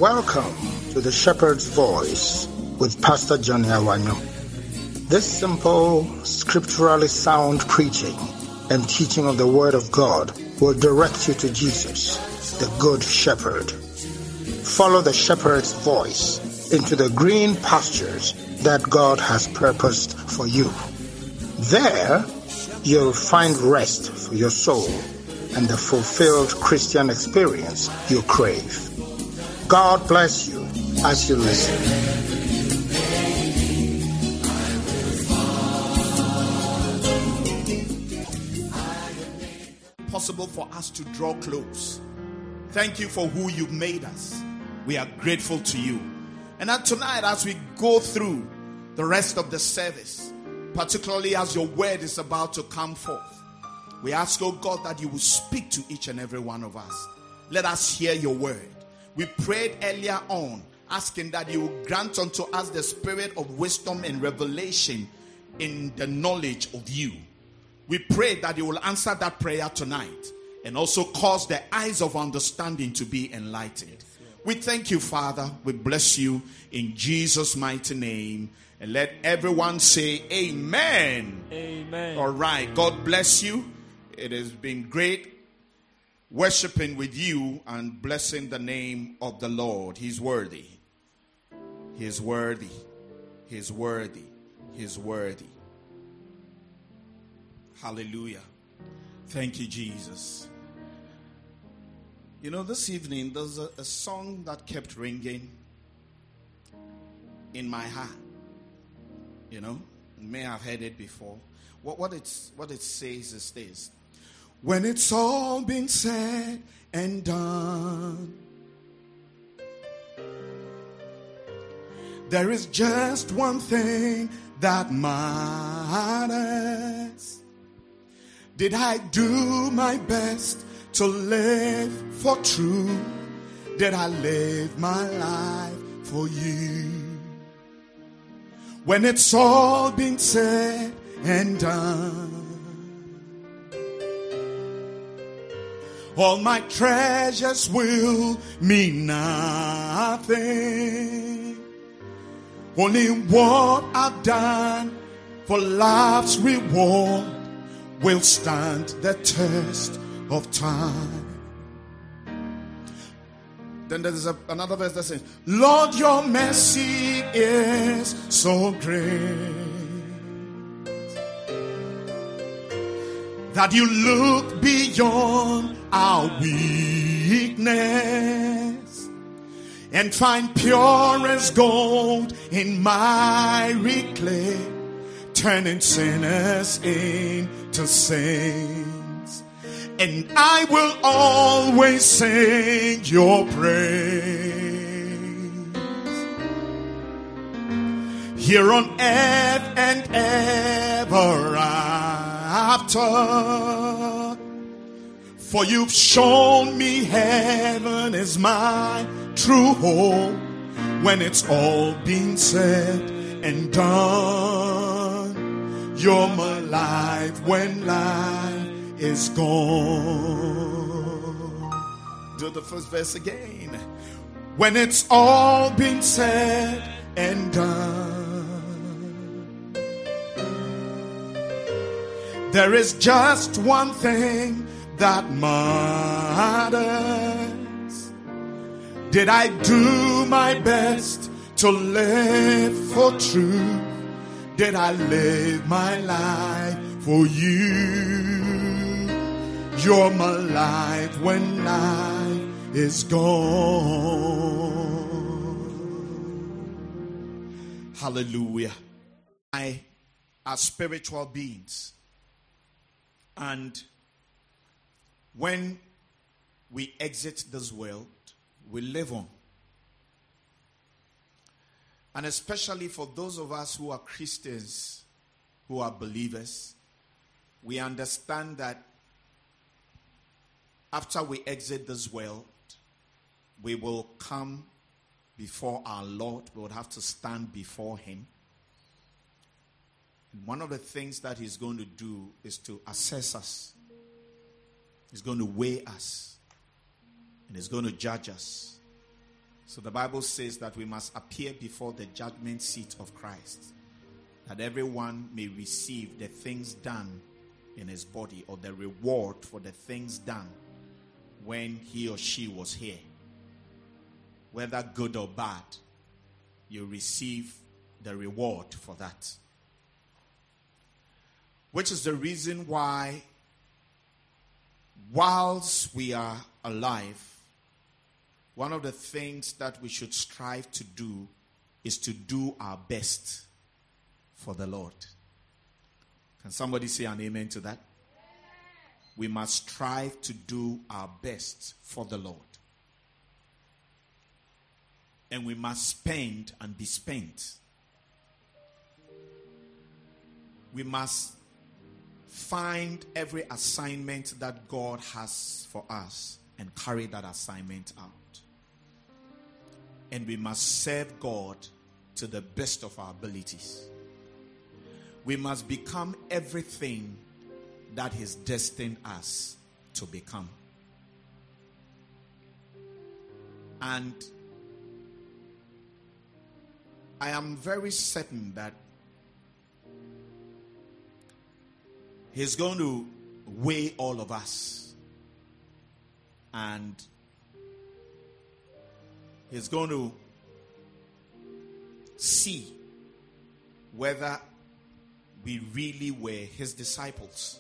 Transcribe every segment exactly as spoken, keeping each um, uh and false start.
Welcome to the Shepherd's Voice with Pastor Johnny Awanyo. This simple, scripturally sound preaching and teaching of the Word of God will direct you to Jesus, the Good Shepherd. Follow the Shepherd's voice into the green pastures that God has purposed for you. There, you'll find rest for your soul and the fulfilled Christian experience you crave. God bless you as you listen. Possible for us to draw close. Thank you for who you've made us. We are grateful to you. And that tonight, as we go through the rest of the service, particularly as your word is about to come forth, we ask, oh God, that you will speak to each and every one of us. Let us hear your word. We prayed earlier on, asking that you will grant unto us the spirit of wisdom and revelation in the knowledge of you. We pray that you will answer that prayer tonight and also cause the eyes of understanding to be enlightened. We thank you, Father. We bless you in Jesus' mighty name. And let everyone say amen. Amen. All right. God bless you. It has been great worshiping with you and blessing the name of the Lord. He's worthy. He's worthy. He's worthy. He's worthy. Hallelujah. Thank you, Jesus. You know, this evening, there's a, a song that kept ringing in my heart. You know, you may have heard it before. What, what, it's, what it says is this. When it's all been said and done, there is just one thing that matters. Did I do my best to live for truth? Did I live my life for you? When it's all been said and done, all my treasures will mean nothing. Only what I've done for life's reward will stand the test of time. Then there's a, another verse that says, Lord, your mercy is so great that you look beyond our weakness and find pure as gold in miry clay, turning sinners into saints. And I will always sing your praise here on earth and ever after. For you've shown me heaven is my true home when it's all been said and done. You're my life when life is gone. Do the first verse again. When it's all been said and done, there is just one thing that matters. Did I do my best to live for truth? Did I live my life for you? You're my life when life is gone. Hallelujah. I are spiritual beings. And when we exit this world, we live on. And especially for those of us who are Christians, who are believers, we understand that after we exit this world, we will come before our Lord. We would have to stand before Him. And one of the things that He's going to do is to assess us. He's going to weigh us. And He's going to judge us. So the Bible says that we must appear before the judgment seat of Christ, that everyone may receive the things done in his body, or the reward for the things done when he or she was here. Whether good or bad, you receive the reward for that. Which is the reason why, whilst we are alive, one of the things that we should strive to do is to do our best for the Lord. Can somebody say an amen to that? We must strive to do our best for the Lord. And we must spend and be spent. We must find every assignment that God has for us and carry that assignment out. And we must serve God to the best of our abilities. We must become everything that He's destined us to become. And I am very certain that He's going to weigh all of us, and He's going to see whether we really were His disciples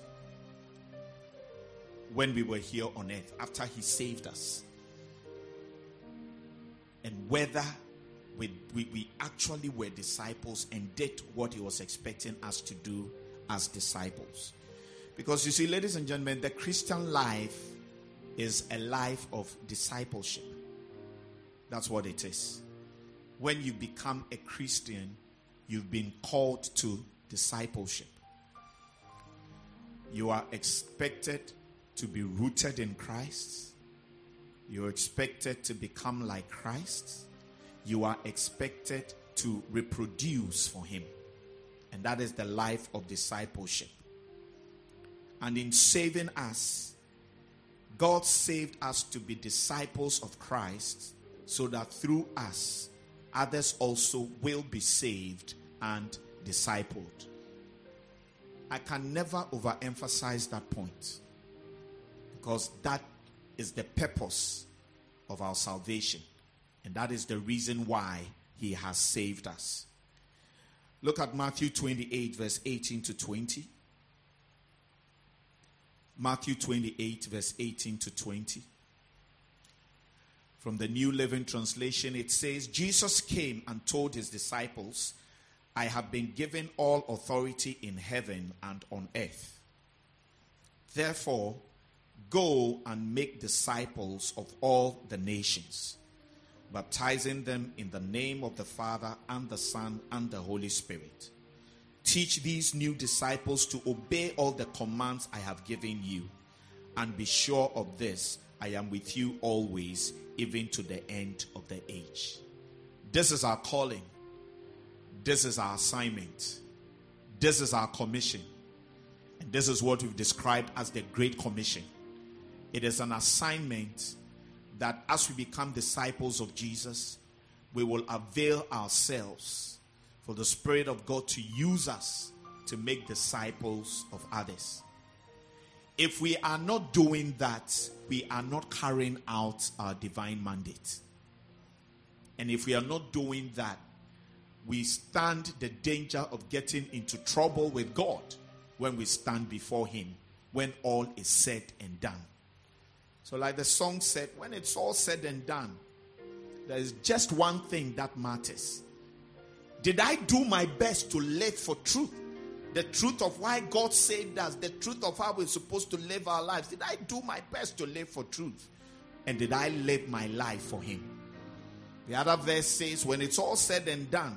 when we were here on earth after He saved us, and whether we, we, we actually were disciples and did what He was expecting us to do as disciples. Because you see, ladies and gentlemen, the Christian life is a life of discipleship. That's what it is. When you become a Christian, you've been called to discipleship. You are expected to be rooted in Christ. You are expected to become like Christ. You are expected to reproduce for Him. And that is the life of discipleship. And in saving us, God saved us to be disciples of Christ, so that through us, others also will be saved and discipled. I can never overemphasize that point, because that is the purpose of our salvation, and that is the reason why He has saved us. Look at Matthew twenty-eight, verse eighteen to twenty. Matthew twenty-eight, verse eighteen to twenty. From the New Living Translation, it says, Jesus came and told His disciples, I have been given all authority in heaven and on earth. Therefore, go and make disciples of all the nations, baptizing them in the name of the Father and the Son and the Holy Spirit. Teach these new disciples to obey all the commands I have given you, and be sure of this, I am with you always, even to the end of the age. This is our calling. This is our assignment. This is our commission. And this is what we've described as the Great Commission. It is an assignment that as we become disciples of Jesus, we will avail ourselves for the Spirit of God to use us to make disciples of others. If we are not doing that, we are not carrying out our divine mandate. And if we are not doing that, we stand the danger of getting into trouble with God when we stand before Him, when all is said and done. So like the song said, when it's all said and done, there is just one thing that matters. Did I do my best to live for truth? The truth of why God saved us, the truth of how we're supposed to live our lives. Did I do my best to live for truth? And did I live my life for Him? The other verse says, when it's all said and done,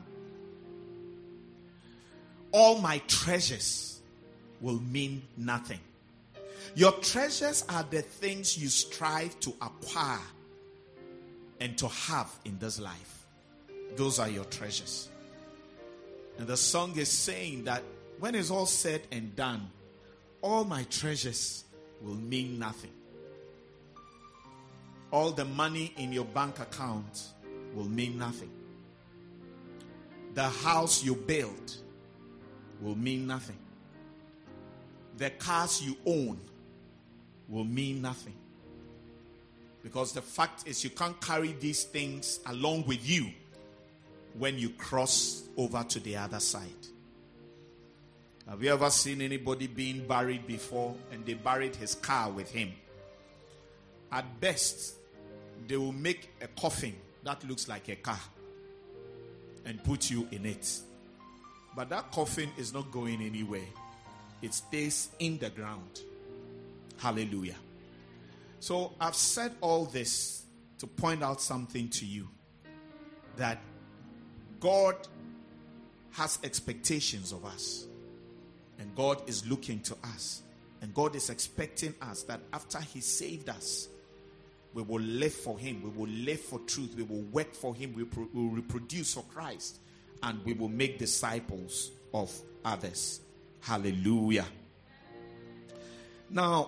all my treasures will mean nothing. Your treasures are the things you strive to acquire and to have in this life. Those are your treasures. And the song is saying that when it's all said and done, all my treasures will mean nothing. All the money in your bank account will mean nothing. The house you build will mean nothing. The cars you own will mean nothing. Because the fact is, you can't carry these things along with you when you cross over to the other side. Have you ever seen anybody being buried before and they buried his car with him? At best, they will make a coffin that looks like a car and put you in it. But that coffin is not going anywhere. It stays in the ground. Hallelujah. So I've said all this to point out something to you, that God has expectations of us, and God is looking to us, and God is expecting us that after He saved us, we will live for Him, we will live for truth, we will work for Him, we will reproduce for Christ, and we will make disciples of others. Hallelujah. Now,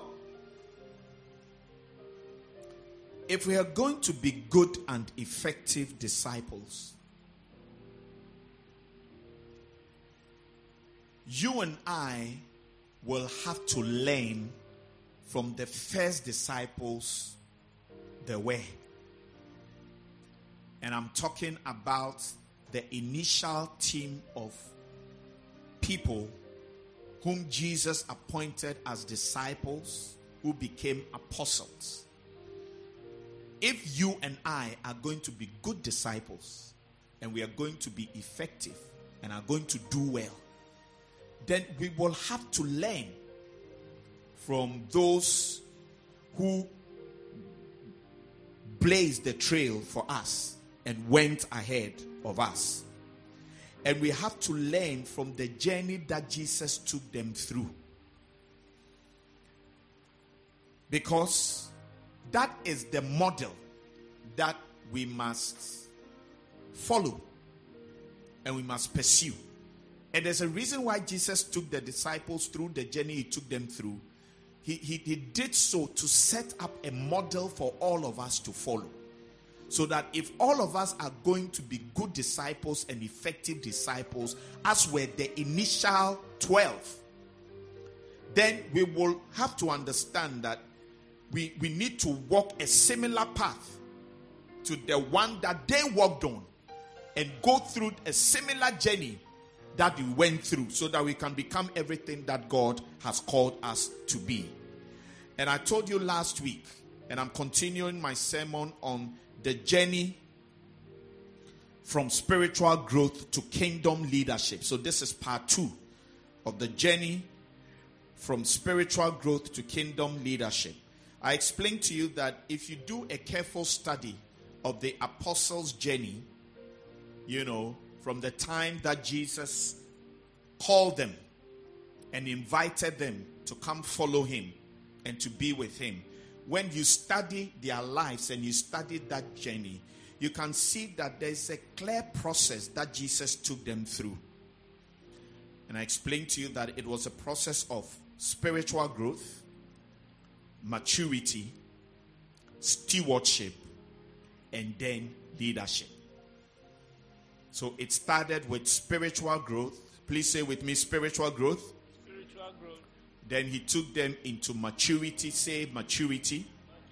if we are going to be good and effective disciples, you and I will have to learn from the first disciples there were. And I'm talking about the initial team of people whom Jesus appointed as disciples, who became apostles. If you and I are going to be good disciples, and we are going to be effective and are going to do well, then we will have to learn from those who blazed the trail for us and went ahead of us. And we have to learn from the journey that Jesus took them through. Because that is the model that we must follow and we must pursue. And there's a reason why Jesus took the disciples through the journey He took them through. He, he, he did so to set up a model for all of us to follow. So that if all of us are going to be good disciples and effective disciples, as were the initial twelve, then we will have to understand that we, we need to walk a similar path to the one that they walked on, and go through a similar journey that we went through, so that we can become everything that God has called us to be. And I told you last week, and I'm continuing my sermon on the journey from spiritual growth to kingdom leadership. So this is part two of the journey from spiritual growth to kingdom leadership. I explained to you that if you do a careful study of the apostles' journey, you know, from the time that Jesus called them and invited them to come follow Him and to be with Him, when you study their lives and you study that journey, you can see that there's a clear process that Jesus took them through. And I explained to you that it was a process of spiritual growth, maturity, stewardship, and then leadership. So it started with spiritual growth. Please say with me, spiritual growth. Spiritual growth. Then He took them into maturity. Say maturity. maturity.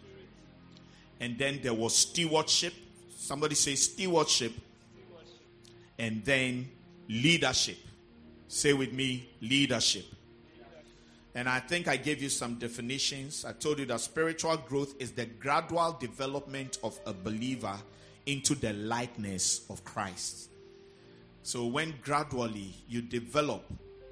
And then there was stewardship. Somebody say stewardship. Stewardship. And then leadership. Say with me, leadership. leadership. And I think I gave you some definitions. I told you that spiritual growth is the gradual development of a believer into the likeness of Christ. So when gradually you develop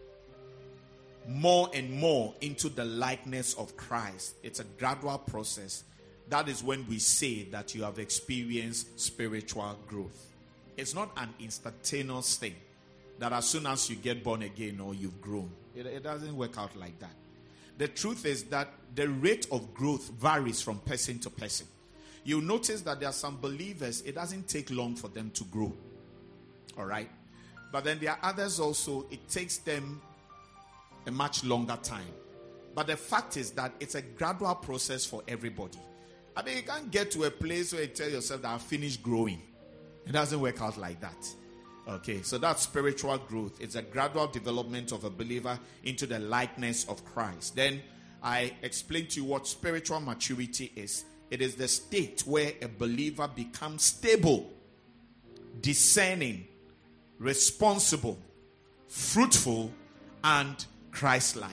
more and more into the likeness of Christ, it's a gradual process. That is when we say that you have experienced spiritual growth. It's not an instantaneous thing that as soon as you get born again or you've grown. It, it doesn't work out like that. The truth is that the rate of growth varies from person to person. You'll notice that there are some believers, it doesn't take long for them to grow. All right? But then there are others also, it takes them a much longer time. But the fact is that it's a gradual process for everybody. I mean, you can't get to a place where you tell yourself that I've finished growing. It doesn't work out like that. Okay, so that's spiritual growth. It's a gradual development of a believer into the likeness of Christ. Then I explained to you what spiritual maturity is. It is the state where a believer becomes stable, discerning, responsible, fruitful, and Christ-like.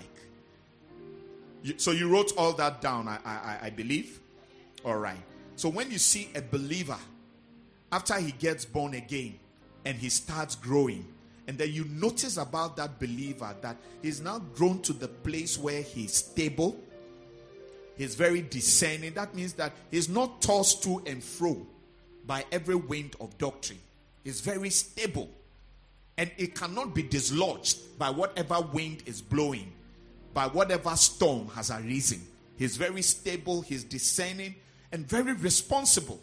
You, so you wrote all that down, I, I, I believe? All right. So when you see a believer, after he gets born again, and he starts growing, and then you notice about that believer that he's now grown to the place where he's stable, he's very discerning. That means that he's not tossed to and fro by every wind of doctrine. He's very stable, and it cannot be dislodged by whatever wind is blowing, by whatever storm has arisen. He's very stable, he's discerning, and very responsible.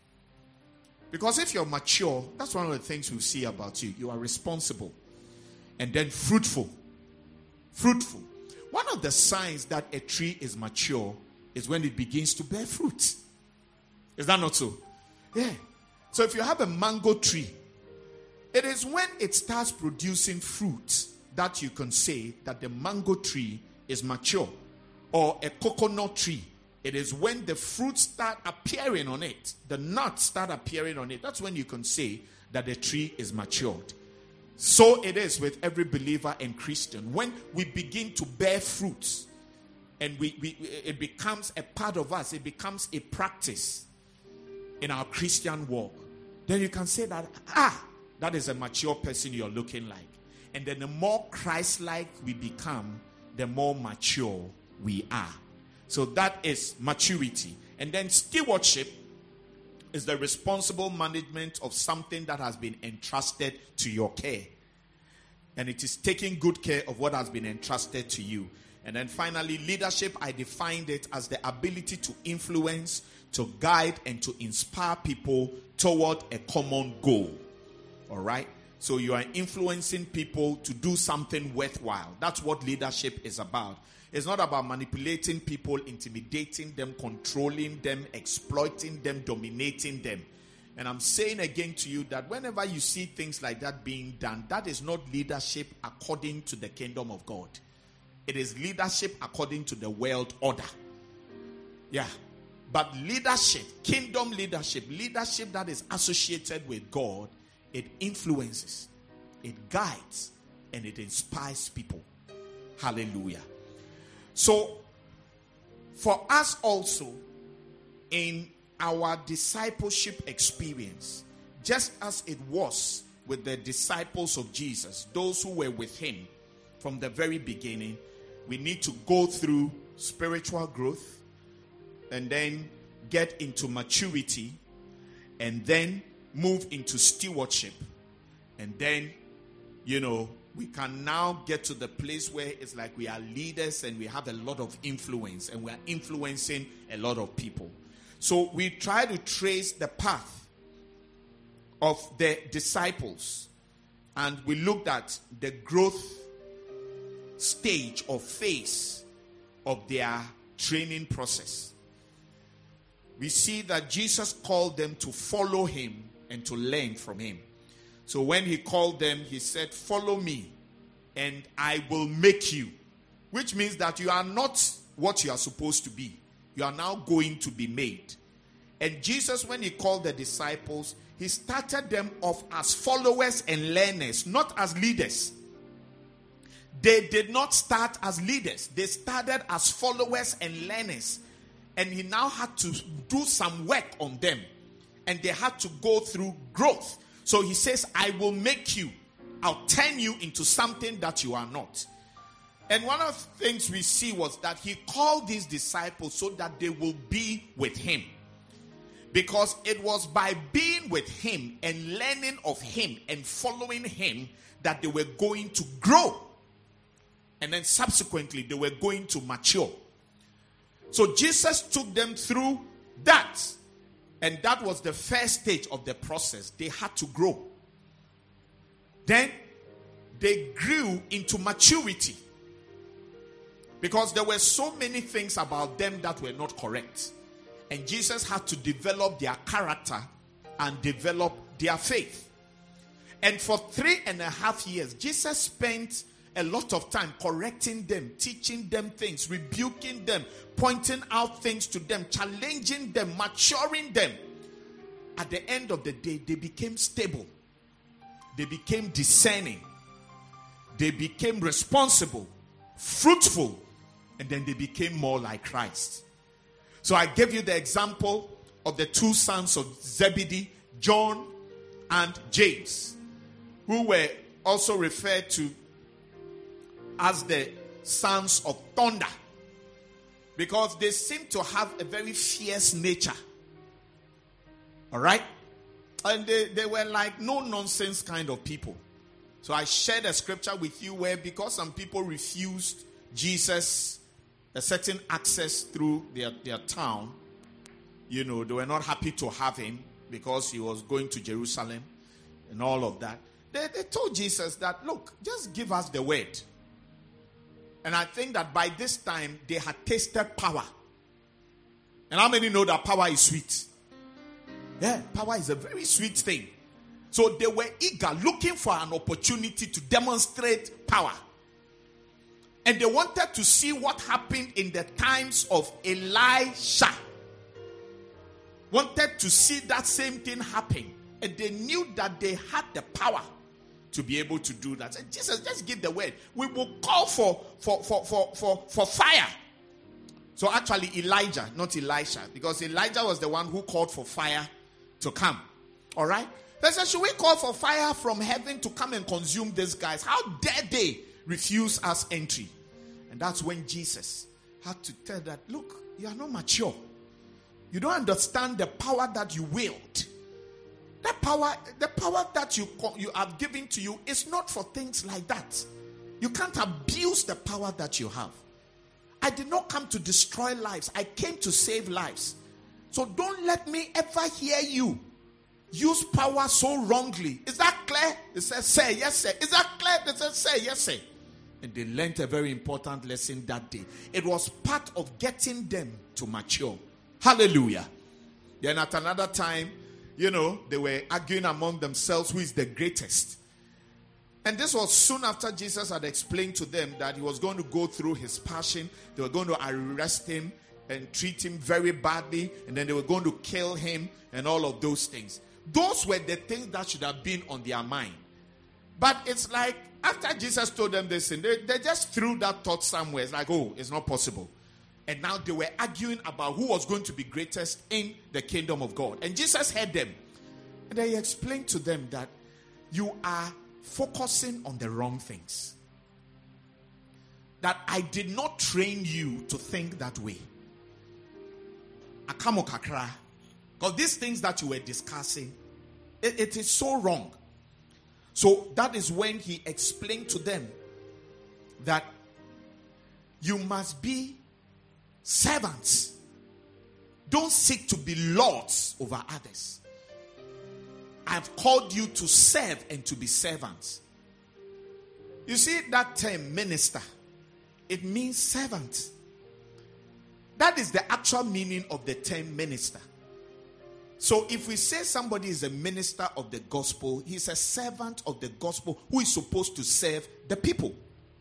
Because if you're mature, that's one of the things we see about you. You are responsible. And then fruitful. Fruitful. One of the signs that a tree is mature is when it begins to bear fruit. Is that not so? Yeah. So if you have a mango tree, it is when it starts producing fruit that you can say that the mango tree is mature. Or a coconut tree. It is when the fruits start appearing on it, the nuts start appearing on it. That's when you can say that the tree is matured. So it is with every believer and Christian. When we begin to bear fruits, and we, we it becomes a part of us, it becomes a practice in our Christian walk, then you can say that, ah, that is a mature person you're looking like. And then the more Christ-like we become, the more mature we are. So that is maturity. And then stewardship is the responsible management of something that has been entrusted to your care. And it is taking good care of what has been entrusted to you. And then finally, leadership, I defined it as the ability to influence, to guide, and to inspire people toward a common goal. All right? So you are influencing people to do something worthwhile. That's what leadership is about. It's not about manipulating people, intimidating them, controlling them, exploiting them, dominating them. And I'm saying again to you that whenever you see things like that being done, that is not leadership according to the kingdom of God. It is leadership according to the world order. Yeah. But leadership, kingdom leadership, leadership that is associated with God, it influences, it guides, and it inspires people. Hallelujah. So, for us also, in our discipleship experience, just as it was with the disciples of Jesus, those who were with him from the very beginning, we need to go through spiritual growth and then get into maturity and then move into stewardship. And then, you know, we can now get to the place where it's like we are leaders and we have a lot of influence and we are influencing a lot of people. So we try to trace the path of the disciples, and we looked at the growth stage or phase of their training process. We see that Jesus called them to follow him and to learn from him. So when he called them, he said, follow me and I will make you. Which means that you are not what you are supposed to be. You are now going to be made. And Jesus, when he called the disciples, he started them off as followers and learners, not as leaders. They did not start as leaders. They started as followers and learners. And he now had to do some work on them. And they had to go through growth. So he says, I will make you. I'll turn you into something that you are not. And one of the things we see was that he called these disciples so that they will be with him. Because it was by being with him and learning of him and following him that they were going to grow. And then subsequently they were going to mature. So Jesus took them through that. And that was the first stage of the process. They had to grow. Then they grew into maturity. Because there were so many things about them that were not correct. And Jesus had to develop their character and develop their faith. And for three and a half years, Jesus spent a lot of time correcting them, teaching them things, rebuking them, pointing out things to them, challenging them, maturing them. At the end of the day, they became stable. They became discerning. They became responsible, fruitful, and then they became more like Christ. So I gave you the example of the two sons of Zebedee, John and James, who were also referred to as the sons of thunder, because they seem to have a very fierce nature. All right? And they, they were like no-nonsense kind of people. So I shared a scripture with you where, because some people refused Jesus a certain access through their, their town, you know, they were not happy to have him because he was going to Jerusalem and all of that. They, they told Jesus that, look, just give us the word. And I think that by this time, they had tasted power. And how many know that power is sweet? Yeah, power is a very sweet thing. So they were eager, looking for an opportunity to demonstrate power. And they wanted to see what happened in the times of Elisha. Wanted to see that same thing happen. And they knew that they had the power to be able to do that. And Jesus, just give the word. We will call for, for, for, for, for, for fire. So actually Elijah, not Elisha, because Elijah was the one who called for fire to come. All right? They said, should we call for fire from heaven to come and consume these guys? How dare they refuse us entry? And that's when Jesus had to tell that, look, you are not mature. You don't understand the power that you wield. That power, the power that you, you have given to you is not for things like that. You can't abuse the power that you have. I did not come to destroy lives. I came to save lives. So don't let me ever hear you use power so wrongly. Is that clear? They said, say, yes, sir. Is that clear? They said, say, yes, sir. And they learned a very important lesson that day. It was part of getting them to mature. Hallelujah. Then at another time, you know, they were arguing among themselves who is the greatest. And this was soon after Jesus had explained to them that he was going to go through his passion. They were going to arrest him and treat him very badly. And then they were going to kill him and all of those things. Those were the things that should have been on their mind. But it's like, after Jesus told them this, and they, they just threw that thought somewhere. It's like, oh, it's not possible. And now they were arguing about who was going to be greatest in the kingdom of God. And Jesus heard them. And then he explained to them that you are focusing on the wrong things. That I did not train you to think that way. Akamo kakra. Because these things that you were discussing, it, it is so wrong. So that is when he explained to them that you must be servants. Don't seek to be lords over others. I've called you to serve and to be servants. You see that term minister, it means servant. That is the actual meaning of the term minister. So if we say somebody is a minister of the gospel, he's a servant of the gospel who is supposed to serve the people.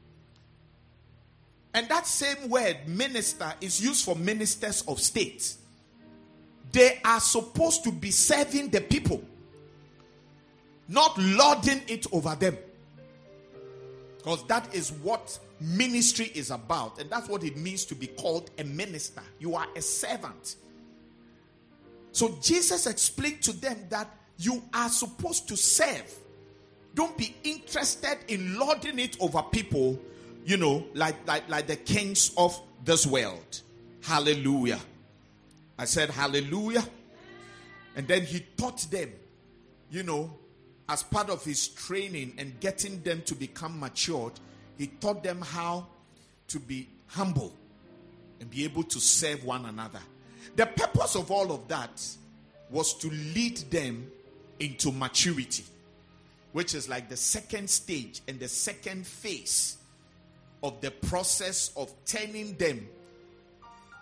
And that same word, minister, is used for ministers of state. They are supposed to be serving the people, not lording it over them. Because that is what ministry is about. And that's what it means to be called a minister. You are a servant. So Jesus explained to them that you are supposed to serve. Don't be interested in lording it over people, you know, like, like, like the kings of this world. Hallelujah. I said hallelujah. And then he taught them, you know, as part of his training and getting them to become matured, he taught them how to be humble and be able to serve one another. The purpose of all of that was to lead them into maturity, which is like the second stage and the second phase of the process of turning them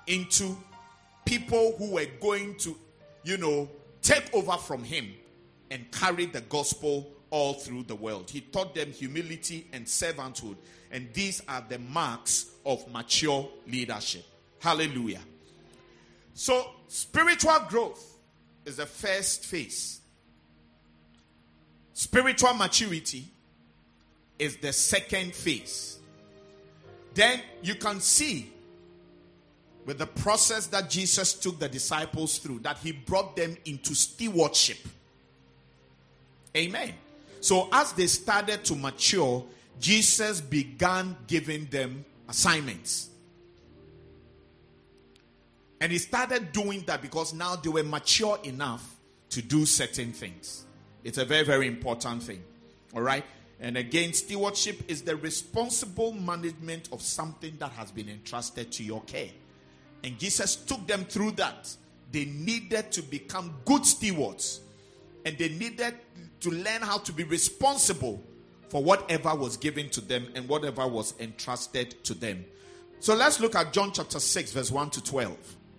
into people who were going to, you know, take over from him and carried the gospel all through the world. He taught them humility and servanthood. And these are the marks of mature leadership. Hallelujah. So, spiritual growth is the first phase. Spiritual maturity is the second phase. Then you can see with the process that Jesus took the disciples through, that he brought them into stewardship. Amen. So as they started to mature, Jesus began giving them assignments. And he started doing that because now they were mature enough to do certain things. It's a very, very important thing. All right? And again, stewardship is the responsible management of something that has been entrusted to your care. And Jesus took them through that. They needed to become good stewards. And they needed to learn how to be responsible for whatever was given to them and whatever was entrusted to them. So let's look at John chapter six, verse one to twelve.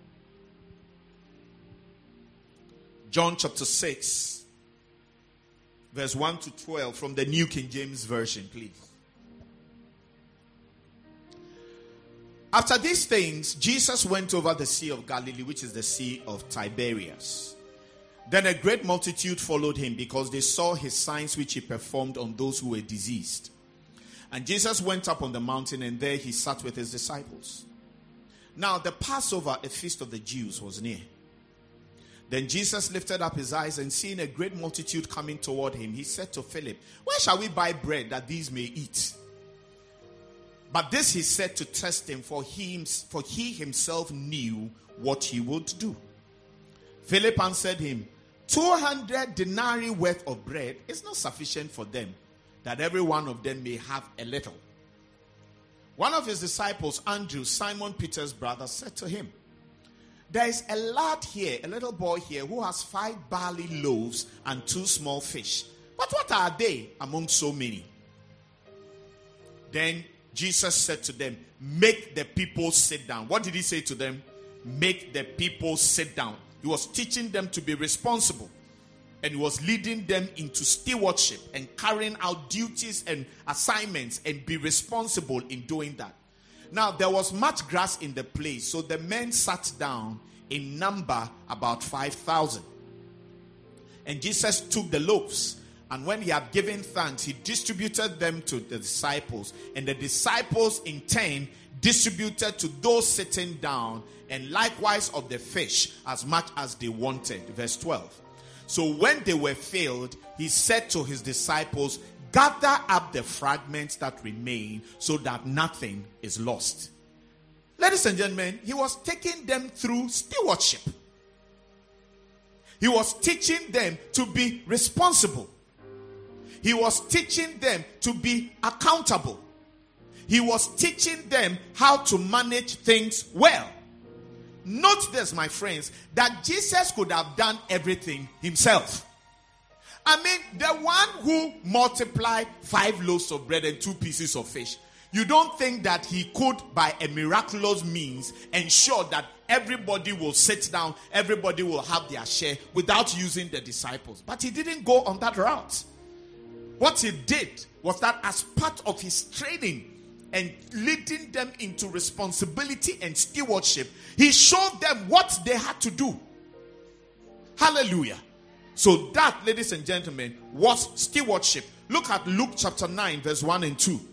John chapter six, verse one to twelve from the New King James Version, please. After these things, Jesus went over the Sea of Galilee, which is the Sea of Tiberias. Then a great multitude followed him because they saw his signs which he performed on those who were diseased. And Jesus went up on the mountain, and there he sat with his disciples. Now the Passover, a feast of the Jews, was near. Then Jesus lifted up his eyes, and seeing a great multitude coming toward him, he said to Philip, "Where shall we buy bread that these may eat?" But this he said to test him, for he, for he himself knew what he would do. Philip answered him, two hundred denarii worth of bread is not sufficient for them, that every one of them may have a little. One of his disciples, Andrew, Simon Peter's brother, said to him, "There is a lad here, a little boy here, who has five barley loaves and two small fish. But what are they among so many?" Then Jesus said to them, "Make the people sit down." What did he say to them? Make the people sit down. He was teaching them to be responsible. And he was leading them into stewardship and carrying out duties and assignments and be responsible in doing that. Now, there was much grass in the place, so the men sat down in number about five thousand. And Jesus took the loaves, and when he had given thanks, he distributed them to the disciples. And the disciples in turn distributed to those sitting down, and likewise of the fish as much as they wanted. Verse twelve. So when they were filled, he said to his disciples, "Gather up the fragments that remain so that nothing is lost." Ladies and gentlemen, he was taking them through stewardship. He was teaching them to be responsible. He was teaching them to be accountable. He was teaching them how to manage things well. Note this, my friends, that Jesus could have done everything himself. I mean, the one who multiplied five loaves of bread and two pieces of fish, you don't think that he could, by a miraculous means, ensure that everybody will sit down, everybody will have their share without using the disciples. But he didn't go on that route. What he did was that as part of his training and leading them into responsibility and stewardship, he showed them what they had to do. Hallelujah. So that, ladies and gentlemen, was stewardship. Look at Luke chapter nine, verse one and two.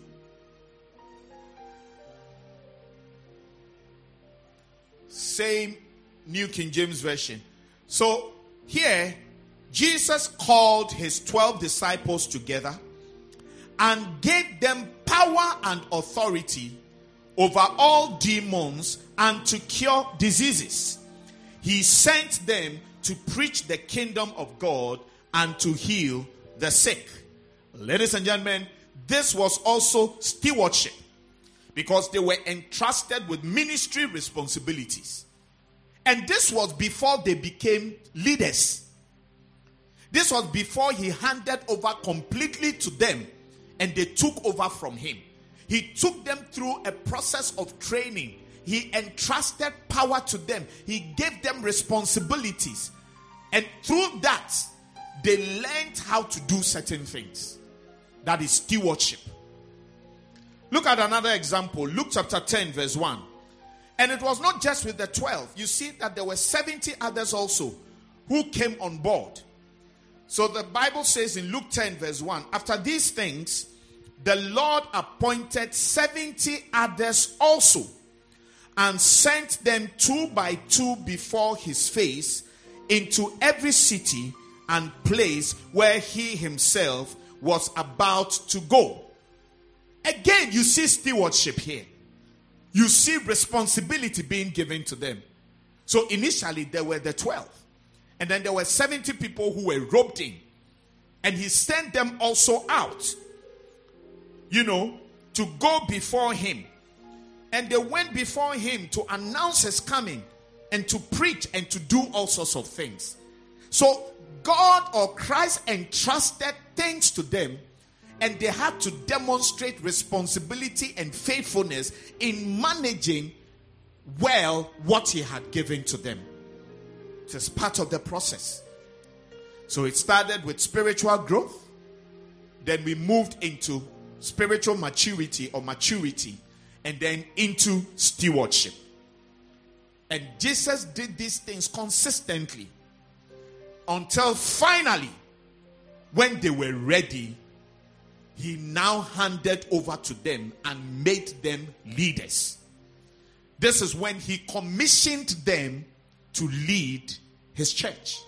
Same New King James Version. So here, Jesus called his twelve disciples together and gave them power and authority over all demons and to cure diseases. He sent them to preach the kingdom of God and to heal the sick. Ladies and gentlemen, this was also stewardship because they were entrusted with ministry responsibilities. And this was before they became leaders. This was before he handed over completely to them and they took over from him. He took them through a process of training. He entrusted power to them. He gave them responsibilities. And through that, they learned how to do certain things. That is stewardship. Look at another example. Luke chapter ten verse one. And it was not just with the twelve. You see that there were seventy others also who came on board. So the Bible says in Luke ten verse one, after these things, the Lord appointed seventy others also, and sent them two by two before his face into every city and place where he himself was about to go. Again, you see stewardship here. You see responsibility being given to them. So initially there were the twelve. And then there were seventy people who were roped in. And he sent them also out, you know, to go before him. And they went before him to announce his coming and to preach and to do all sorts of things. So God or Christ entrusted things to them, and they had to demonstrate responsibility and faithfulness in managing well what he had given to them. It is part of the process. So it started with spiritual growth. Then we moved into spiritual maturity or maturity. And then into stewardship. And Jesus did these things consistently. Until finally, when they were ready, he now handed over to them and made them leaders. This is when he commissioned them to lead his church.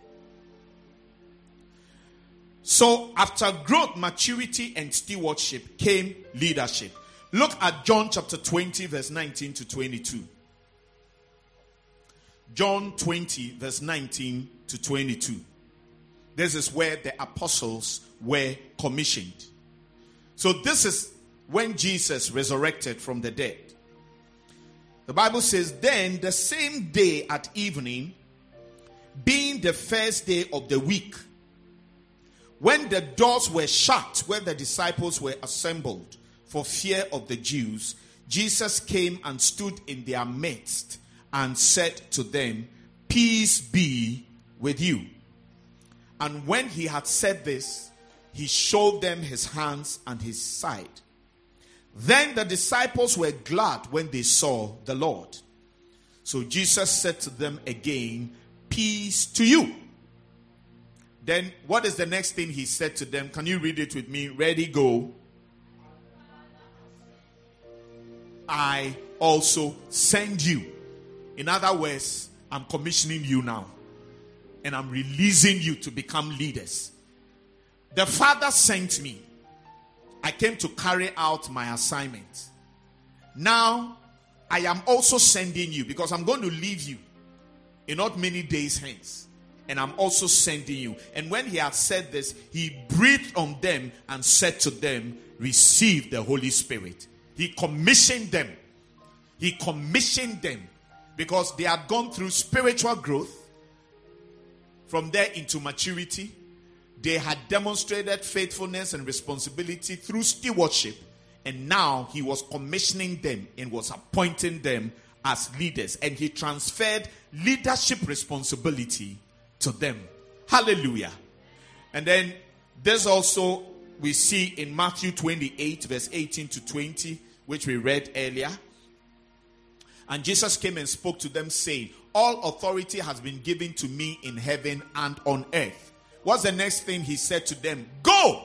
So after growth, maturity, and stewardship came leadership. Look at John chapter twenty, verse nineteen to twenty-two. John twenty, verse nineteen to twenty-two. This is where the apostles were commissioned. So this is when Jesus resurrected from the dead. The Bible says, then the same day at evening, being the first day of the week, when the doors were shut, where the disciples were assembled for fear of the Jews, Jesus came and stood in their midst and said to them, peace be with you. And when he had said this, he showed them his hands and his side. Then the disciples were glad when they saw the Lord. So Jesus said to them again, peace to you. Then what is the next thing he said to them? Can you read it with me? Ready, go. I also send you. In other words, I'm commissioning you now. And I'm releasing you to become leaders. The Father sent me. I came to carry out my assignment. Now, I am also sending you, because I'm going to leave you in not many days hence. And I'm also sending you. And when he had said this, he breathed on them and said to them, receive the Holy Spirit. He commissioned them. He commissioned them because they had gone through spiritual growth. From there into maturity, they had demonstrated faithfulness and responsibility through stewardship. And now he was commissioning them and was appointing them as leaders. And he transferred leadership responsibility to them. Hallelujah. And then there's also, we see in Matthew twenty-eight, verse eighteen to twenty, which we read earlier. And Jesus came and spoke to them, saying, all authority has been given to me in heaven and on earth. What's the next thing he said to them? Go!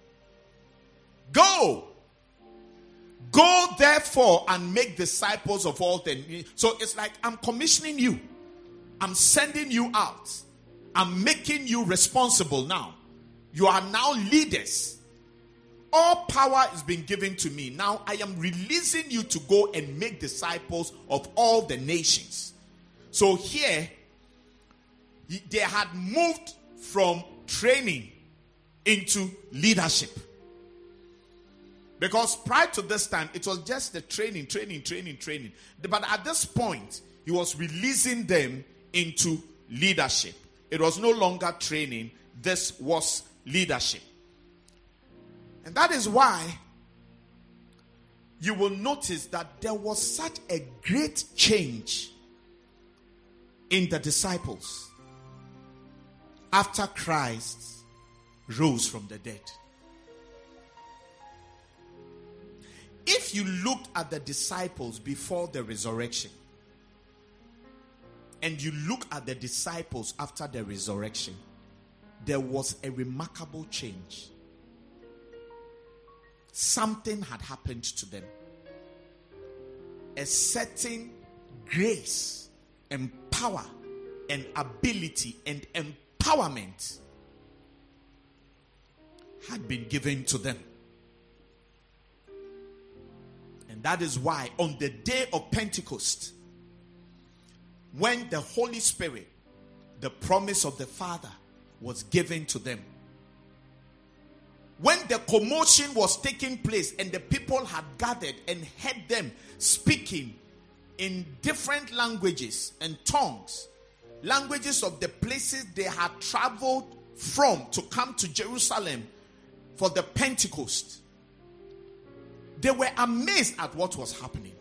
Go! Go therefore and make disciples of all the... So it's like, I'm commissioning you. I'm sending you out. I'm making you responsible now. You are now leaders. All power is being given to me. Now I am releasing you to go and make disciples of all the nations. So here, they had moved from training into leadership. Because prior to this time, it was just the training, training, training, training. But at this point, he was releasing them into leadership. It was no longer training. This was leadership. And that is why you will notice that there was such a great change in the disciples after Christ rose from the dead. If you looked at the disciples before the resurrection, and you look at the disciples after the resurrection, there was a remarkable change. Something had happened to them. A certain grace and power and ability and empowerment had been given to them. And that is why on the day of Pentecost, when the Holy Spirit, the promise of the Father, was given to them, when the commotion was taking place and the people had gathered and heard them speaking in different languages and tongues, languages of the places they had traveled from to come to Jerusalem for the Pentecost, they were amazed at what was happening.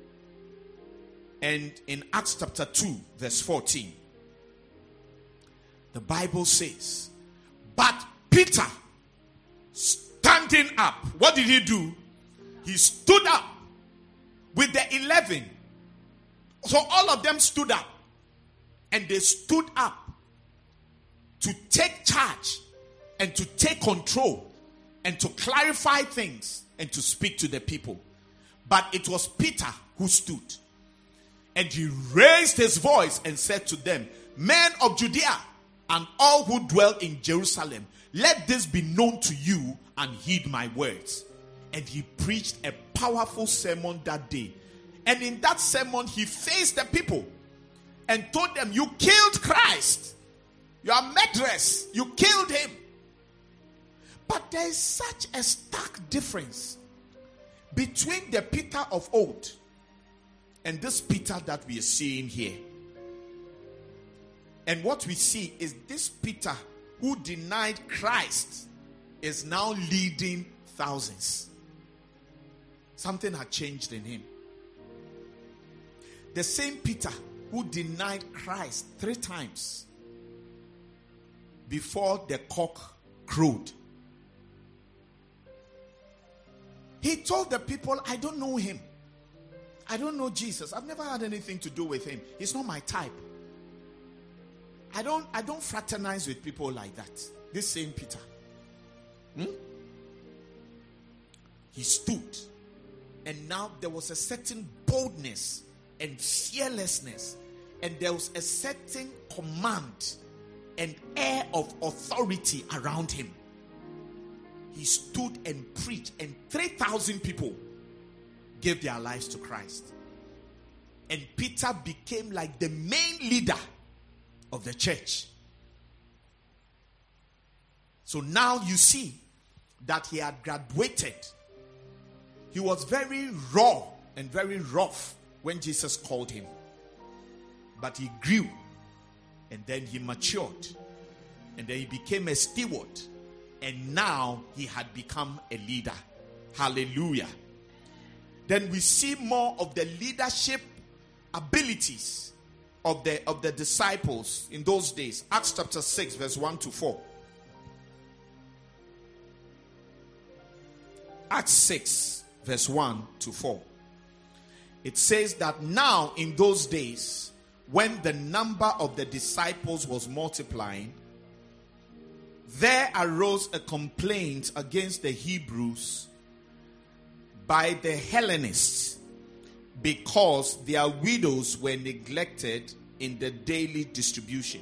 And in Acts chapter two, verse fourteen, the Bible says, but Peter, standing up, what did he do? He stood up with the eleven. So all of them stood up, and they stood up to take charge and to take control and to clarify things and to speak to the people. But it was Peter who stood, and he raised his voice and said to them, men of Judea and all who dwell in Jerusalem, let this be known to you and heed my words. And he preached a powerful sermon that day. And in that sermon, he faced the people and told them, you killed Christ. You are murderers. You killed him. But there is such a stark difference between the Peter of old and this Peter that we are seeing here. And what we see is this Peter who denied Christ is now leading thousands. Something had changed in him. The same Peter who denied Christ three times before the cock crowed, he told the people, I don't know him. I don't know Jesus. I've never had anything to do with him. He's not my type. I don't, I don't fraternize with people like that. This same Peter. Hmm? He stood. And now there was a certain boldness and fearlessness. And there was a certain command and air of authority around him. He stood and preached, and three thousand people gave their lives to Christ. And Peter became like the main leader of the church. So now you see that he had graduated. He was very raw and very rough when Jesus called him. But he grew, and then he matured, and then he became a steward. And now he had become a leader. Hallelujah. Then we see more of the leadership abilities of the, of the disciples in those days. Acts chapter six, verse one to four. Acts six, verse one to four. It says that now in those days, when the number of the disciples was multiplying, there arose a complaint against the Hebrews by the Hellenists because their widows were neglected in the daily distribution.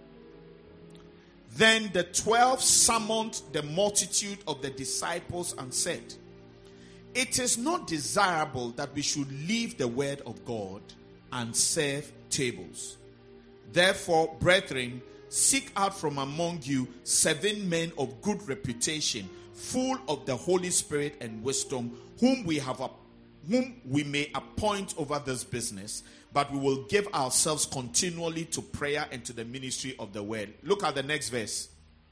Then the twelve summoned the multitude of the disciples and said, it is not desirable that we should leave the word of God and serve tables. Therefore, brethren, seek out from among you seven men of good reputation, full of the Holy Spirit and wisdom, whom we have, whom we may appoint over this business. But we will give ourselves continually to prayer and to the ministry of the word. Look at the next verse.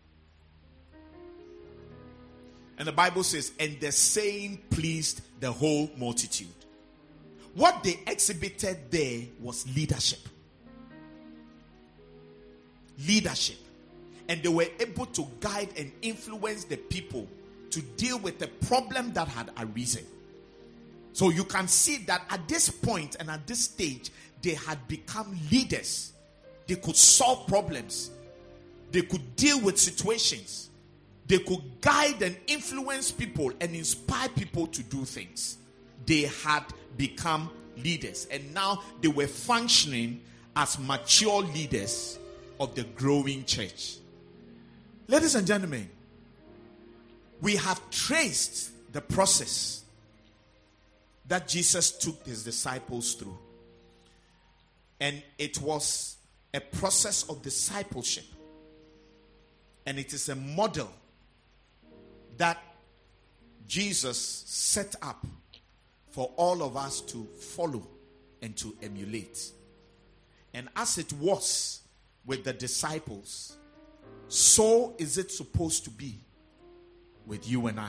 And the Bible says, and the saying pleased the whole multitude. What they exhibited there was leadership. Leadership. And they were able to guide and influence the people to deal with the problem that had arisen. So you can see that at this point and at this stage, they had become leaders. They could solve problems. They could deal with situations. They could guide and influence people and inspire people to do things. They had become leaders. And now they were functioning as mature leaders of the growing church. Ladies and gentlemen, we have traced the process that Jesus took his disciples through. And it was a process of discipleship. And it is a model that Jesus set up for all of us to follow and to emulate. And as it was with the disciples, so is it supposed to be with you and I.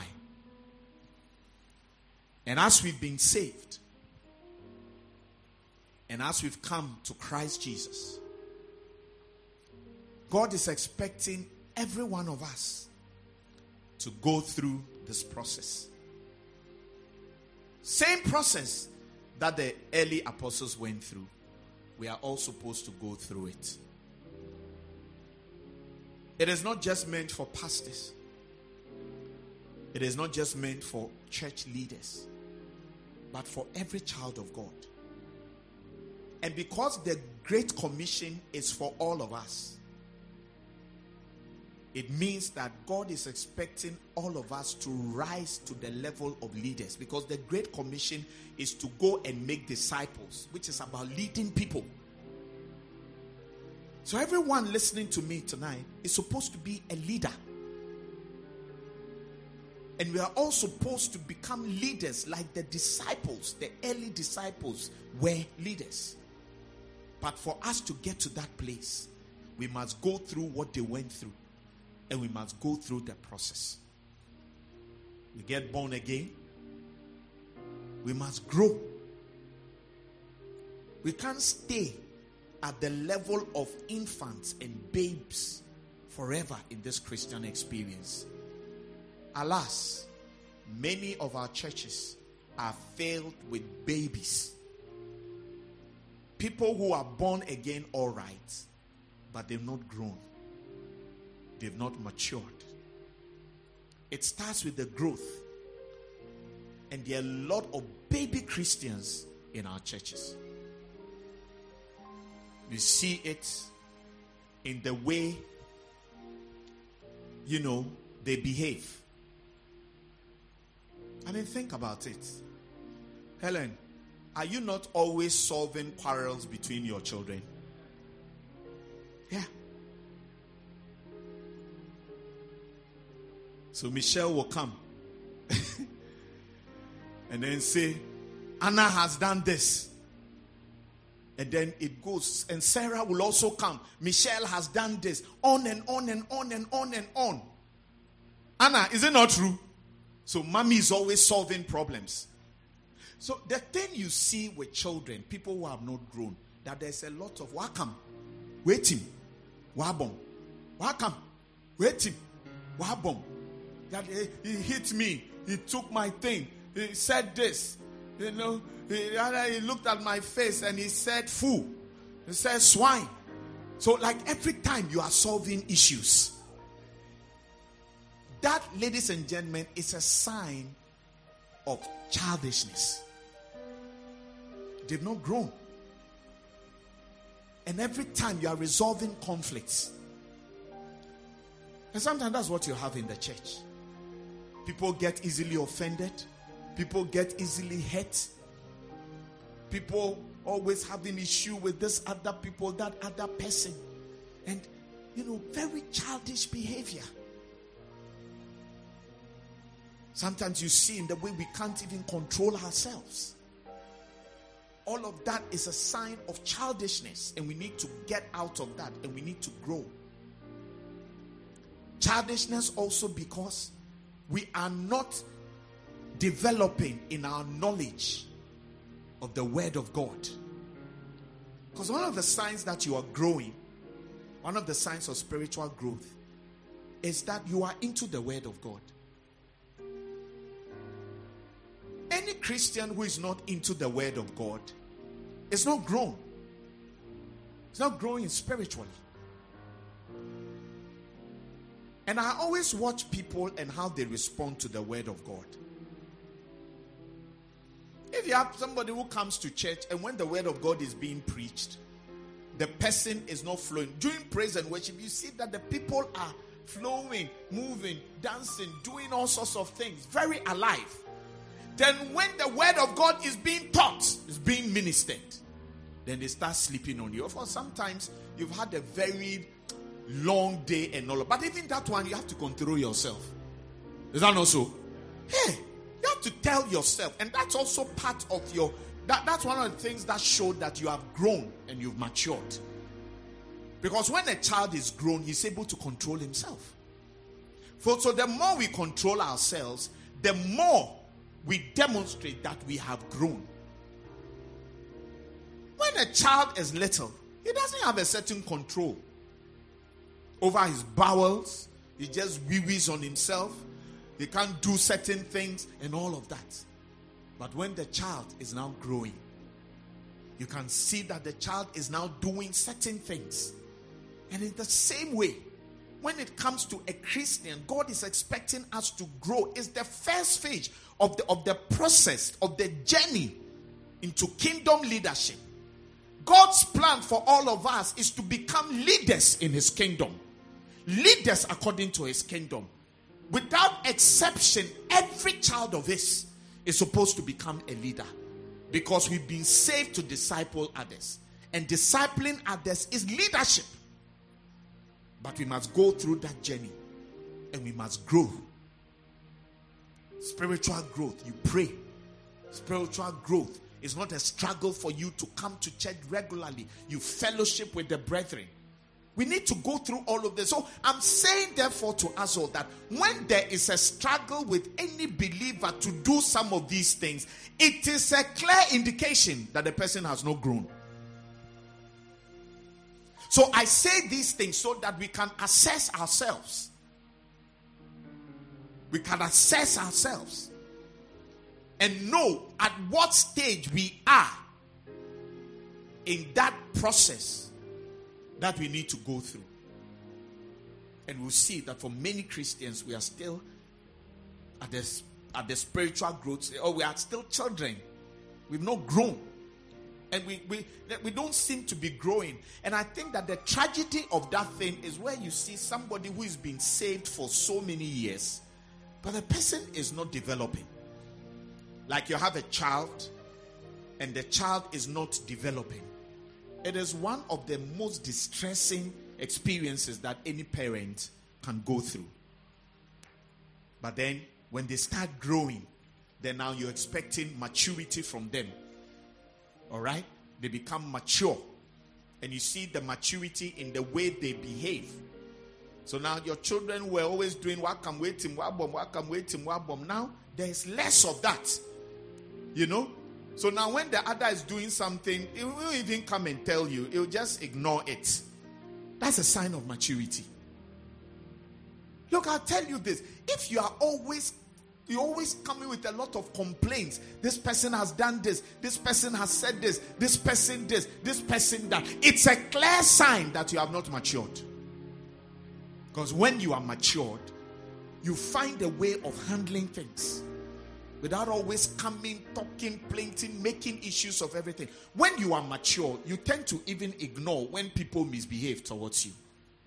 And as we've been saved, and as we've come to Christ Jesus, God is expecting every one of us to go through this process. Same process that the early apostles went through, we are all supposed to go through it. It is not just meant for pastors. It is not just meant for church leaders, but for every child of God. And because the Great Commission is for all of us, it means that God is expecting all of us to rise to the level of leaders. Because the Great Commission is to go and make disciples, which is about leading people. So everyone listening to me tonight is supposed to be a leader. And we are all supposed to become leaders like the disciples, the early disciples were leaders. But for us to get to that place, we must go through what they went through. And we must go through the process. We get born again. We must grow. We can't stay at the level of infants and babes forever in this Christian experience. Alas, many of our churches are filled with babies. People who are born again all right, but they've not grown. They've not matured. It starts with the growth. And there are a lot of baby Christians in our churches. We see it in the way, you know, they behave. I mean, think about it. Helen, are you not always solving quarrels between your children? Yeah. So Michelle will come and then say, Anna has done this. And then it goes. And Sarah will also come. Michelle has done this. On and on and on and on and on. Anna, is it not true? So mommy is always solving problems. So the thing you see with children, people who have not grown, that there's a lot of wakam, waiting, wabom, wakam, waiting, wabom. That he, he hit me, he took my thing, he said this, you know, he, he looked at my face and he said fool, he said swine. So like every time you are solving issues, that, ladies and gentlemen, is a sign of childishness. They've not grown. And every time you are resolving conflicts, and sometimes that's what you have in the church. People get easily offended. People get easily hurt. People always have an issue with this other people, that other person. And, you know, very childish behavior. Sometimes you see in the way we can't even control ourselves. All of that is a sign of childishness. And we need to get out of that. And we need to grow. Childishness also because we are not developing in our knowledge of the Word of God. Because one of the signs that you are growing, one of the signs of spiritual growth, is that you are into the word of God. Any Christian who is not into the word of God is not grown. It's not growing spiritually. And I always watch people and how they respond to the word of God. If you have somebody who comes to church and when the word of God is being preached, the person is not flowing. During praise and worship, you see that the people are flowing, moving, dancing, doing all sorts of things, very alive. Then when the word of God is being taught, is being ministered, then they start sleeping on you. Of course, sometimes you've had a very long day and all. But even that one, you have to control yourself. Is that not so? Hey, you have to tell yourself. And that's also part of your... That, that's one of the things that show that you have grown and you've matured. Because when a child is grown, he's able to control himself. For, so the more we control ourselves, the more we demonstrate that we have grown. When a child is little, he doesn't have a certain control over his bowels. He just wee-wees on himself. He can't do certain things and all of that. But when the child is now growing, you can see that the child is now doing certain things. And in the same way, when it comes to a Christian, God is expecting us to grow. It's the first phase of the, of the process, of the journey into kingdom leadership. God's plan for all of us is to become leaders in his kingdom. Leaders according to his kingdom. Without exception, every child of his is supposed to become a leader. Because we've been saved to disciple others. And discipling others is leadership. But we must go through that journey. And we must grow. Spiritual growth, you pray. Spiritual growth is not a struggle for you to come to church regularly. You fellowship with the brethren. We need to go through all of this. So I'm saying therefore to us all that when there is a struggle with any believer to do some of these things, it is a clear indication that the person has not grown. So I say these things so that we can assess ourselves. We can assess ourselves and know at what stage we are in that process that we need to go through. And we'll see that for many Christians, we are still at the, at the spiritual growth, or we are still children. We've not grown. And we, we, we don't seem to be growing. And I think that the tragedy of that thing is where you see somebody who has been saved for so many years, but the person is not developing. Like you have a child, and the child is not developing. It is one of the most distressing experiences that any parent can go through. But then, when they start growing, then now you're expecting maturity from them. All right? They become mature. And you see the maturity in the way they behave. So now your children were always doing wakam waiting, wabom, wakam waiting, wabom. Now, there's less of that. You know? So now when the other is doing something, it will even come and tell you. It will just ignore it. That's a sign of maturity. Look, I'll tell you this. If you are always, you always coming with a lot of complaints. This person has done this. This person has said this. This person this. This person that. It's a clear sign that you have not matured. Because when you are matured, you find a way of handling things. Without always coming, talking, plainting, making issues of everything. When you are mature, you tend to even ignore when people misbehave towards you.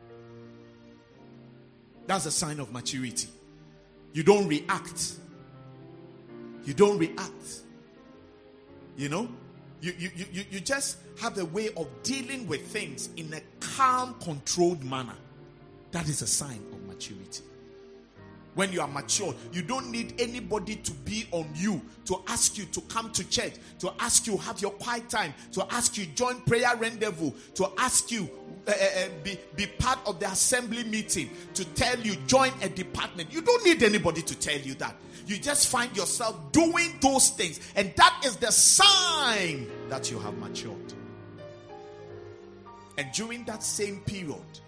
That's a sign of maturity. You don't react. You don't react. You know? You, you, you, you just have a way of dealing with things in a calm, controlled manner. That is a sign of maturity. When you are mature, you don't need anybody to be on you, to ask you to come to church, to ask you have your quiet time, to ask you join prayer rendezvous, to ask you uh, uh, be, be part of the assembly meeting, to tell you join a department. You don't need anybody to tell you that. You just find yourself doing those things, and that is the sign that you have matured. And during that same period,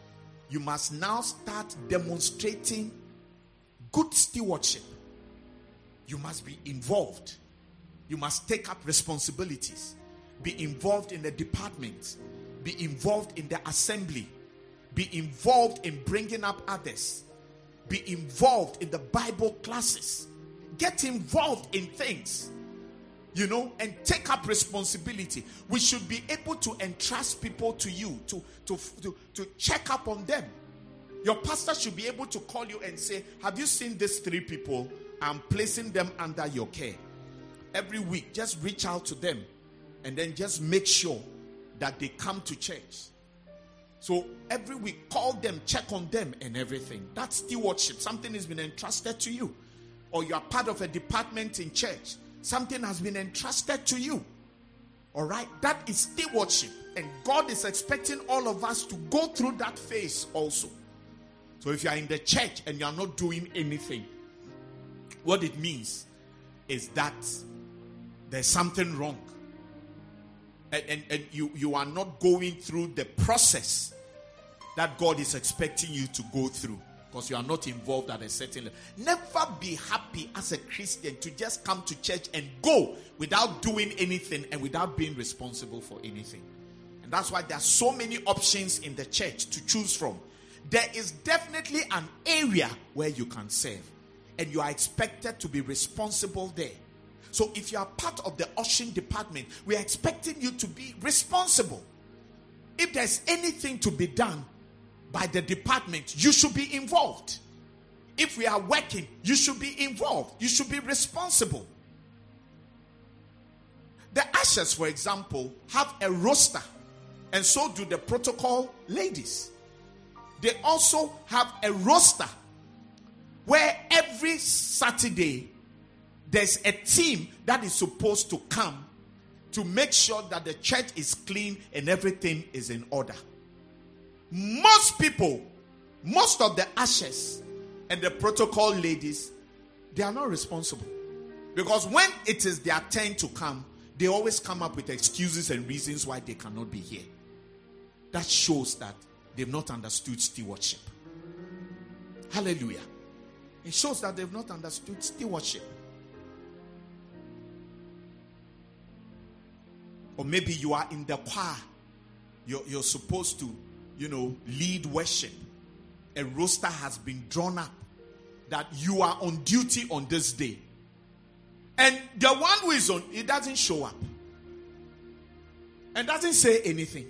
you must now start demonstrating good stewardship. You must be involved. You must take up responsibilities. Be involved in the department. Be involved in the assembly. Be involved in bringing up others. Be involved in the Bible classes. Get involved in things, you know, and take up responsibility. We should be able to entrust people to you, to, to, to, to check up on them. Your pastor should be able to call you and say, have you seen these three people? I'm placing them under your care. Every week, just reach out to them and then just make sure that they come to church. So every week, call them, check on them and everything. That's stewardship. Something has been entrusted to you. Or you are part of a department in church. Something has been entrusted to you. All right? That is stewardship. And God is expecting all of us to go through that phase also. So if you are in the church and you are not doing anything, what it means is that there's something wrong. And, and, and you, you are not going through the process that God is expecting you to go through, because you are not involved at a certain level. Never be happy as a Christian to just come to church and go without doing anything and without being responsible for anything. And that's why there are so many options in the church to choose from. There is definitely an area where you can serve, and you are expected to be responsible there. So if you are part of the ushering department, we are expecting you to be responsible. If there's anything to be done by the department, you should be involved. If we are working, you should be involved. You should be responsible. The ushers, for example, have a roster, and so do the protocol ladies. They also have a roster where every Saturday there's a team that is supposed to come to make sure that the church is clean and everything is in order. Most people, most of the ushers and the protocol ladies, they are not responsible. Because when it is their turn to come, they always come up with excuses and reasons why they cannot be here. That shows that they've not understood stewardship. Hallelujah. It shows that they've not understood stewardship. Or maybe you are in the choir. You're, you're supposed to, you know, lead worship. A roster has been drawn up that you are on duty on this day. And the one who is on, it doesn't show up. And doesn't say anything.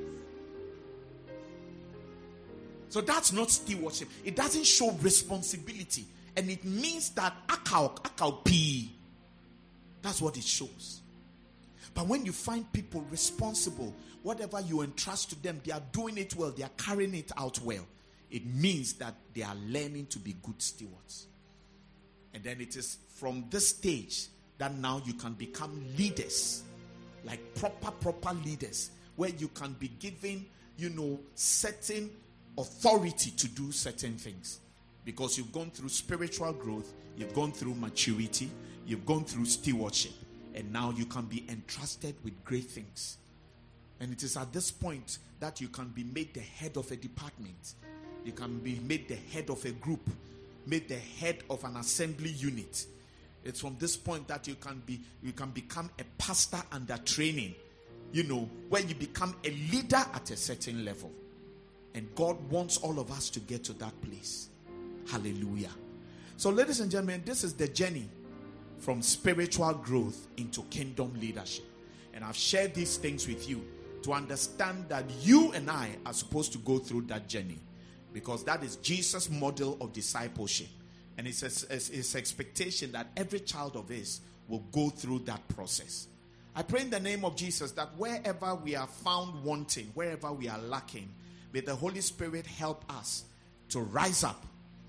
So that's not stewardship. It doesn't show responsibility. And it means that akau, akau pi. That's what it shows. But when you find people responsible, whatever you entrust to them, they are doing it well, they are carrying it out well, it means that they are learning to be good stewards. And then it is from this stage that now you can become leaders, like proper, proper leaders, where you can be given, you know, certain authority to do certain things. Because you've gone through spiritual growth, you've gone through maturity, you've gone through stewardship. And now you can be entrusted with great things. And it is at this point that you can be made the head of a department. You can be made the head of a group, made the head of an assembly unit. It's from this point that you can be, you can become a pastor under training. You know, where you become a leader at a certain level. And God wants all of us to get to that place. Hallelujah. So, ladies and gentlemen, this is the journey from spiritual growth into kingdom leadership. And I've shared these things with you to understand that you and I are supposed to go through that journey, because that is Jesus' model of discipleship. And it's his expectation that every child of his will go through that process. I pray in the name of Jesus that wherever we are found wanting, wherever we are lacking, may the Holy Spirit help us to rise up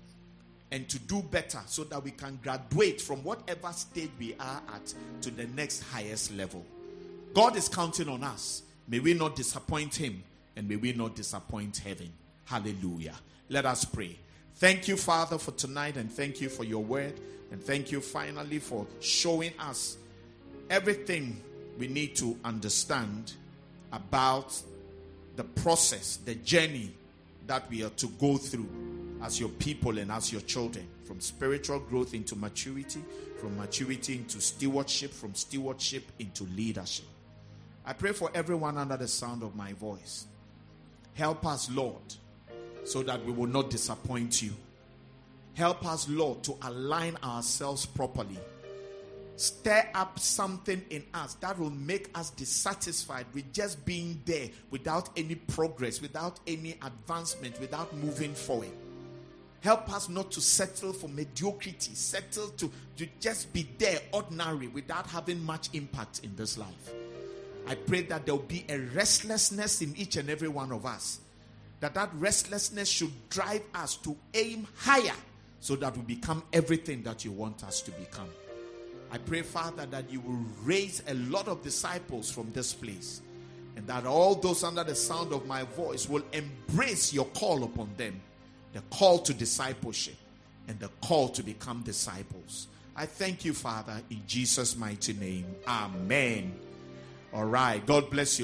and to do better, so that we can graduate from whatever stage we are at to the next highest level. God is counting on us. May we not disappoint him, and may we not disappoint heaven. Hallelujah. Let us pray. Thank you, Father, for tonight, and thank you for your word, and thank you finally for showing us everything we need to understand about the process, the journey that we are to go through as your people and as your children, from spiritual growth into maturity, from maturity into stewardship, from stewardship into leadership. I pray for everyone under the sound of my voice. Help us, Lord, so that we will not disappoint you. Help us, Lord, to align ourselves properly. Stir up something in us that will make us dissatisfied with just being there without any progress, without any advancement, without moving forward. Help us not to settle for mediocrity, settle to, to just be there ordinary without having much impact in this life. I pray that there will be a restlessness in each and every one of us, that that restlessness should drive us to aim higher so that we become everything that you want us to become. I pray, Father, that you will raise a lot of disciples from this place, and that all those under the sound of my voice will embrace your call upon them, the call to discipleship and the call to become disciples. I thank you, Father, in Jesus' mighty name. Amen. All right. God bless you.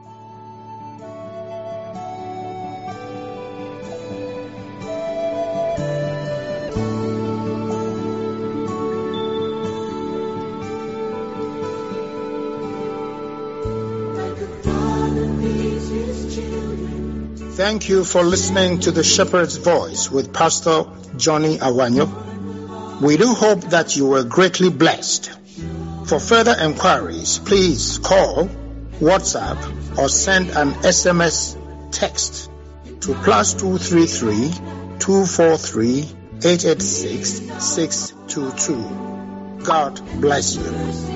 Thank you for listening to The Shepherd's Voice with Pastor Johnny Awanyo. We do hope that you were greatly blessed. For further enquiries, please call, WhatsApp, or send an S M S text to plus two three three, two four three, eight eight six, six two two. God bless you.